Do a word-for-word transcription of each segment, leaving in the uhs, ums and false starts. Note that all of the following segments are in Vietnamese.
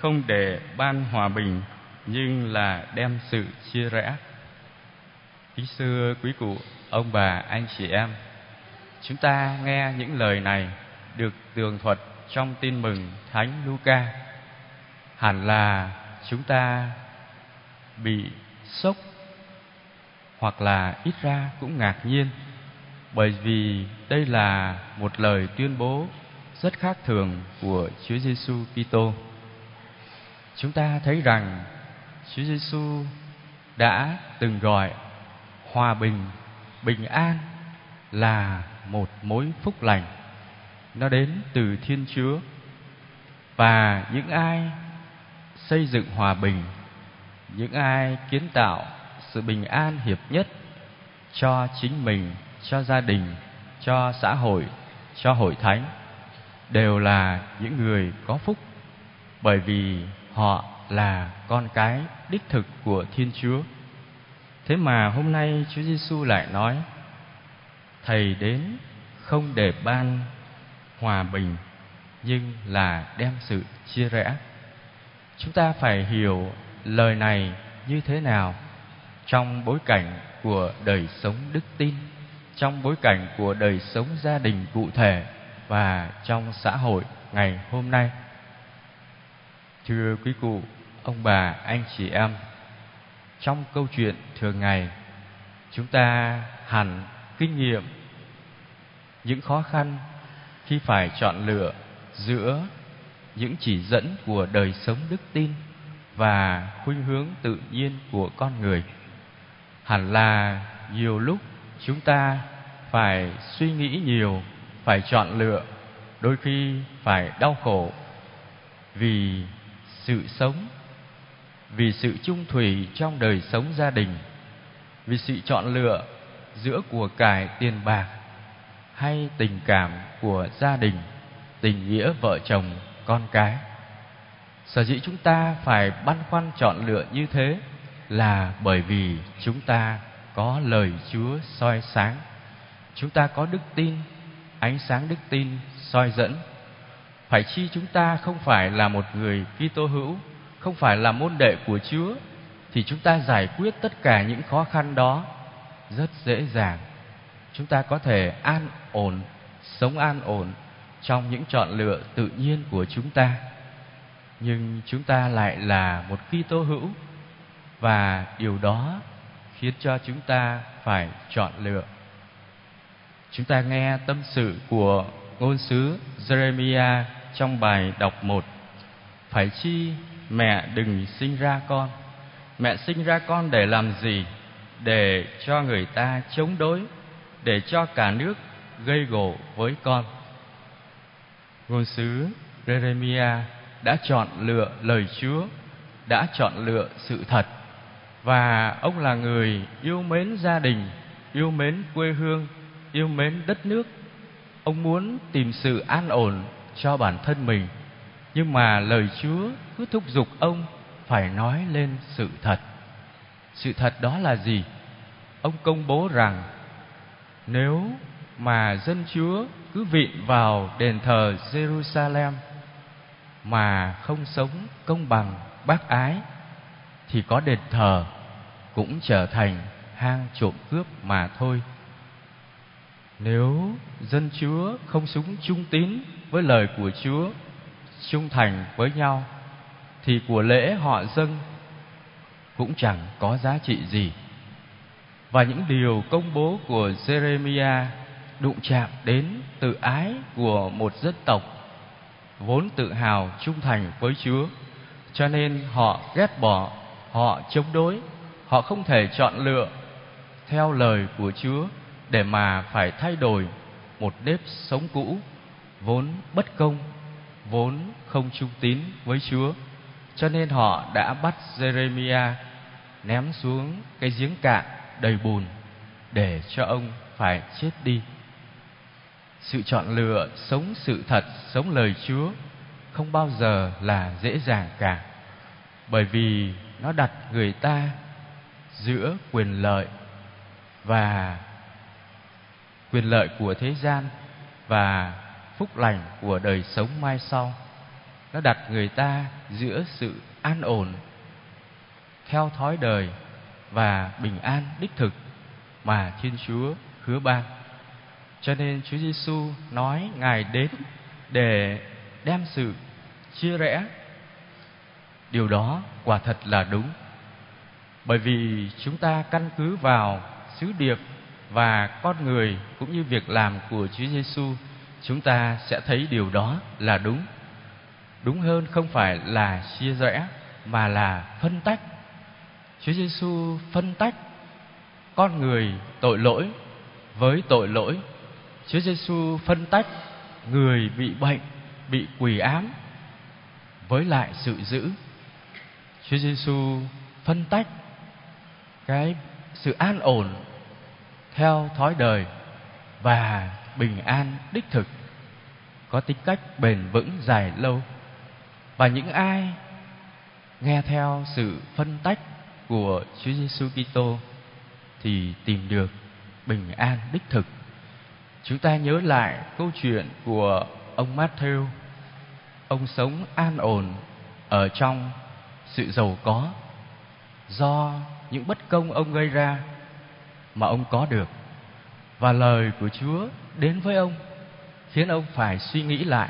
không để ban hòa bình, nhưng là đem sự chia rẽ. Kính thưa quý cụ, ông bà, anh chị em, chúng ta nghe những lời này được tường thuật trong Tin mừng Thánh Luca. Hẳn là chúng ta bị sốc, hoặc là ít ra cũng ngạc nhiên, bởi vì đây là một lời tuyên bố rất khác thường của Chúa Giêsu Kitô. Chúng ta thấy rằng Chúa Giêsu đã từng gọi hòa bình, bình an là một mối phúc lành. Nó đến từ Thiên Chúa. Và những ai xây dựng hòa bình, những ai kiến tạo sự bình an hiệp nhất cho chính mình, cho gia đình, cho xã hội, cho hội thánh, đều là những người có phúc, bởi vì họ là con cái đích thực của Thiên Chúa. Thế mà hôm nay Chúa Giêsu lại nói: Thầy đến không để ban hòa bình, nhưng là đem sự chia rẽ. Chúng ta phải hiểu lời này như thế nào trong bối cảnh của đời sống đức tin, trong bối cảnh của đời sống gia đình cụ thể và trong xã hội ngày hôm nay. Thưa quý cụ, ông bà, anh chị em, trong câu chuyện thường ngày, chúng ta hẳn kinh nghiệm những khó khăn khi phải chọn lựa giữa những chỉ dẫn của đời sống đức tin và khuynh hướng tự nhiên của con người. Hẳn là nhiều lúc chúng ta phải suy nghĩ nhiều, phải chọn lựa, đôi khi phải đau khổ vì sự sống, vì sự chung thủy trong đời sống gia đình, vì sự chọn lựa giữa của cải tiền bạc hay tình cảm của gia đình, tình nghĩa vợ chồng, con cái. Sở dĩ chúng ta phải băn khoăn chọn lựa như thế là bởi vì chúng ta có lời Chúa soi sáng. Chúng ta có đức tin, ánh sáng đức tin soi dẫn. Phải chi chúng ta không phải là một người Kitô hữu, không phải là môn đệ của Chúa, thì chúng ta giải quyết tất cả những khó khăn đó rất dễ dàng. Chúng ta có thể an ổn, sống an ổn trong những chọn lựa tự nhiên của chúng ta. Nhưng chúng ta lại là một Kitô hữu, và điều đó khiến cho chúng ta phải chọn lựa. Chúng ta nghe tâm sự của ngôn sứ Jeremiah trong bài đọc một. Phải chi mẹ đừng sinh ra con? Mẹ sinh ra con để làm gì? Để cho người ta chống đối, để cho cả nước gây gổ với con. Ngôn sứ Jeremiah đã chọn lựa lời Chúa, đã chọn lựa sự thật. Và ông là người yêu mến gia đình, yêu mến quê hương, yêu mến đất nước. Ông muốn tìm sự an ổn cho bản thân mình, nhưng mà lời Chúa cứ thúc giục ông phải nói lên sự thật. Sự thật đó là gì? Ông công bố rằng nếu mà dân Chúa cứ vịn vào đền thờ Jerusalem mà không sống công bằng, bác ái, thì có đền thờ cũng trở thành hang trộm cướp mà thôi. Nếu dân Chúa không sống trung tín với lời của Chúa, trung thành với nhau, thì của lễ họ dâng cũng chẳng có giá trị gì. Và những điều công bố của Jeremiah đụng chạm đến tự ái của một dân tộc vốn tự hào trung thành với Chúa. Cho nên họ ghét bỏ, họ chống đối, họ không thể chọn lựa theo lời của Chúa để mà phải thay đổi một nếp sống cũ vốn bất công, vốn không trung tín với Chúa. Cho nên họ đã bắt Jeremiah ném xuống cái giếng cạn đầy bùn để cho ông phải chết đi. Sự chọn lựa sống sự thật, sống lời Chúa không bao giờ là dễ dàng cả, bởi vì nó đặt người ta giữa quyền lợi và quyền lợi của thế gian và phúc lành của đời sống mai sau. nó đặt người ta giữa sự an ổn theo thói đời và bình an đích thực mà Thiên Chúa hứa ban. Cho nên Chúa Giêsu nói Ngài đến để đem sự chia rẽ. Điều đó quả thật là đúng. Bởi vì chúng ta căn cứ vào sứ điệp và con người cũng như việc làm của Chúa Giêsu, chúng ta sẽ thấy điều đó là đúng. Đúng hơn không phải là chia rẽ mà là phân tách. Chúa Giêsu phân tách con người tội lỗi với tội lỗi. Chúa Giêsu phân tách người bị bệnh, bị quỷ ám với lại sự dữ. Chúa Giêsu phân tách cái sự an ổn theo thói đời và bình an đích thực có tính cách bền vững dài lâu. Và những ai nghe theo sự phân tách của Chúa Giêsu Kitô thì tìm được bình an đích thực. Chúng ta nhớ lại câu chuyện của ông Matthew. Ông sống an ổn ở trong sự giàu có do những bất công ông gây ra mà ông có được. Và lời của Chúa đến với ông khiến ông phải suy nghĩ lại.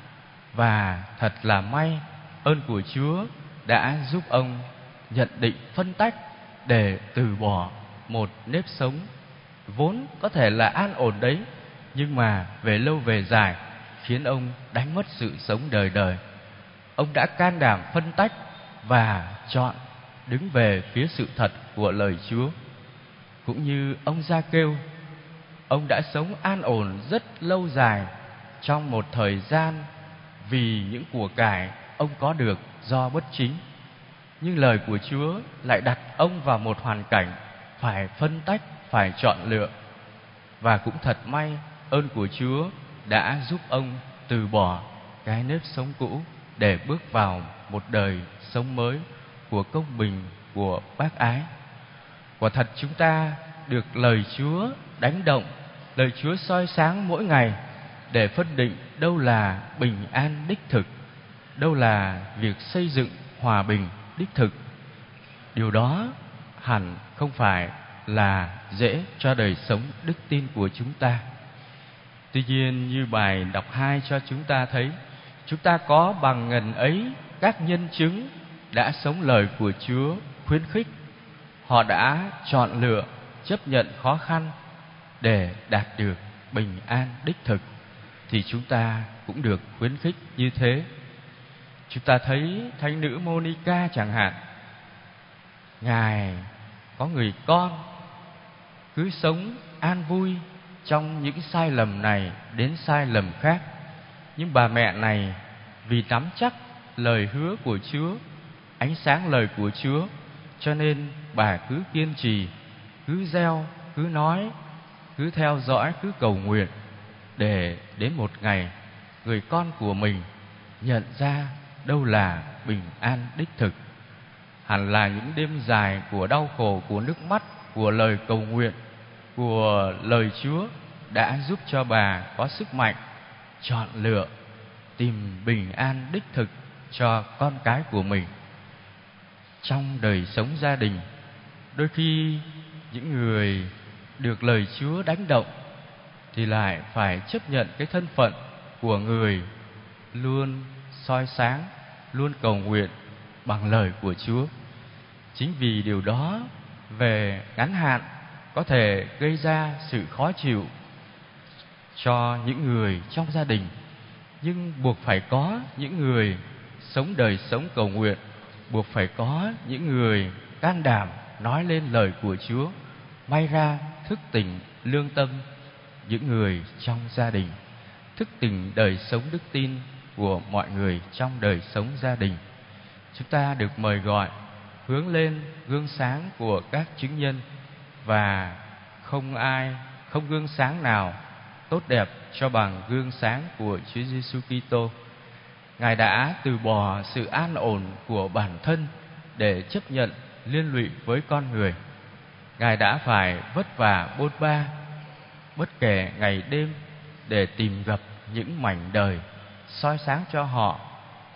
Và thật là may, ơn của Chúa đã giúp ông nhận định phân tách để từ bỏ một nếp sống vốn có thể là an ổn đấy, nhưng mà về lâu về dài khiến ông đánh mất sự sống đời đời. Ông đã can đảm phân tách và chọn đứng về phía sự thật của lời Chúa. Cũng như ông Gia-kêu, ông đã sống an ổn rất lâu dài trong một thời gian vì những của cải ông có được do bất chính. Nhưng lời của Chúa lại đặt ông vào một hoàn cảnh phải phân tách, phải chọn lựa. Và cũng thật may, ơn của Chúa đã giúp ông từ bỏ cái nếp sống cũ để bước vào một đời sống mới của công bình, của bác ái. Quả thật chúng ta được lời Chúa đánh động, lời Chúa soi sáng mỗi ngày để phân định đâu là bình an đích thực, đâu là việc xây dựng hòa bình đích thực. Điều đó hẳn không phải là dễ cho đời sống đức tin của chúng ta. Tuy nhiên, như bài đọc hai cho chúng ta thấy, chúng ta có bằng ngần ấy các nhân chứng đã sống lời của Chúa khuyến khích. Họ đã chọn lựa, chấp nhận khó khăn để đạt được bình an đích thực, thì chúng ta cũng được khuyến khích như thế. Chúng ta thấy thánh nữ Monica chẳng hạn, Ngài có người con cứ sống an vui trong những sai lầm này đến sai lầm khác. Nhưng bà mẹ này vì nắm chắc lời hứa của Chúa, ánh sáng lời của Chúa, cho nên bà cứ kiên trì, cứ gieo, cứ nói, cứ theo dõi, cứ cầu nguyện, để đến một ngày người con của mình nhận ra đâu là bình an đích thực. Hẳn là những đêm dài của đau khổ, của nước mắt, của lời cầu nguyện, của lời Chúa đã giúp cho bà có sức mạnh chọn lựa, tìm bình an đích thực cho con cái của mình. Trong đời sống gia đình, đôi khi những người được lời Chúa đánh động thì lại phải chấp nhận cái thân phận của người luôn soi sáng, luôn cầu nguyện bằng lời của Chúa. Chính vì điều đó về ngắn hạn có thể gây ra sự khó chịu cho những người trong gia đình, nhưng buộc phải có những người sống đời sống cầu nguyện, buộc phải có những người can đảm nói lên lời của Chúa, may ra thức tỉnh lương tâm những người trong gia đình, thức tỉnh đời sống đức tin của mọi người trong đời sống gia đình. Chúng ta được mời gọi hướng lên gương sáng của các chứng nhân, và không ai, không gương sáng nào tốt đẹp cho bằng gương sáng của Chúa Giêsu Kitô. Ngài đã từ bỏ sự an ổn của bản thân để chấp nhận liên lụy với con người. Ngài đã phải vất vả bôn ba bất kể ngày đêm để tìm gặp những mảnh đời, soi sáng cho họ,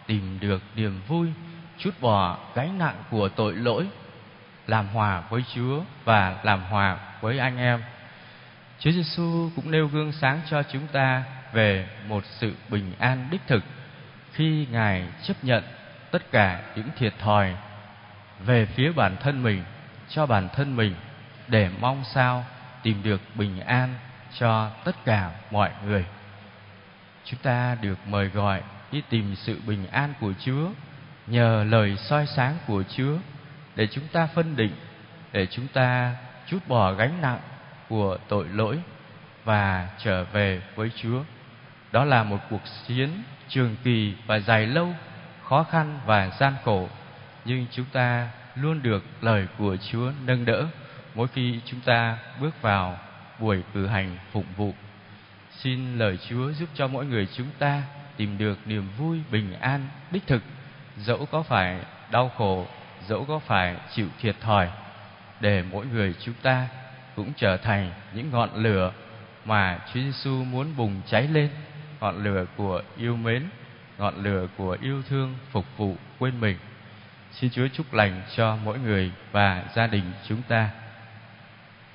tìm được niềm vui, trút bỏ gánh nặng của tội lỗi, làm hòa với Chúa và làm hòa với anh em. Chúa Giêsu cũng nêu gương sáng cho chúng ta về một sự bình an đích thực khi Ngài chấp nhận tất cả những thiệt thòi về phía bản thân mình, cho bản thân mình, để mong sao tìm được bình an cho tất cả mọi người. Chúng ta được mời gọi đi tìm sự bình an của Chúa nhờ lời soi sáng của Chúa, để chúng ta phân định, để chúng ta trút bỏ gánh nặng của tội lỗi và trở về với Chúa. Đó là một cuộc chiến trường kỳ và dài lâu, khó khăn và gian khổ, nhưng chúng ta luôn được lời của Chúa nâng đỡ mỗi khi chúng ta bước vào buổi cử hành phụng vụ. Xin lời Chúa giúp cho mỗi người chúng ta tìm được niềm vui bình an đích thực, dẫu có phải đau khổ, dẫu có phải chịu thiệt thòi, để mỗi người chúng ta cũng trở thành những ngọn lửa mà Chúa Giêsu muốn bùng cháy lên, ngọn lửa của yêu mến, ngọn lửa của yêu thương, phục vụ quên mình. Xin Chúa chúc lành cho mỗi người và gia đình chúng ta.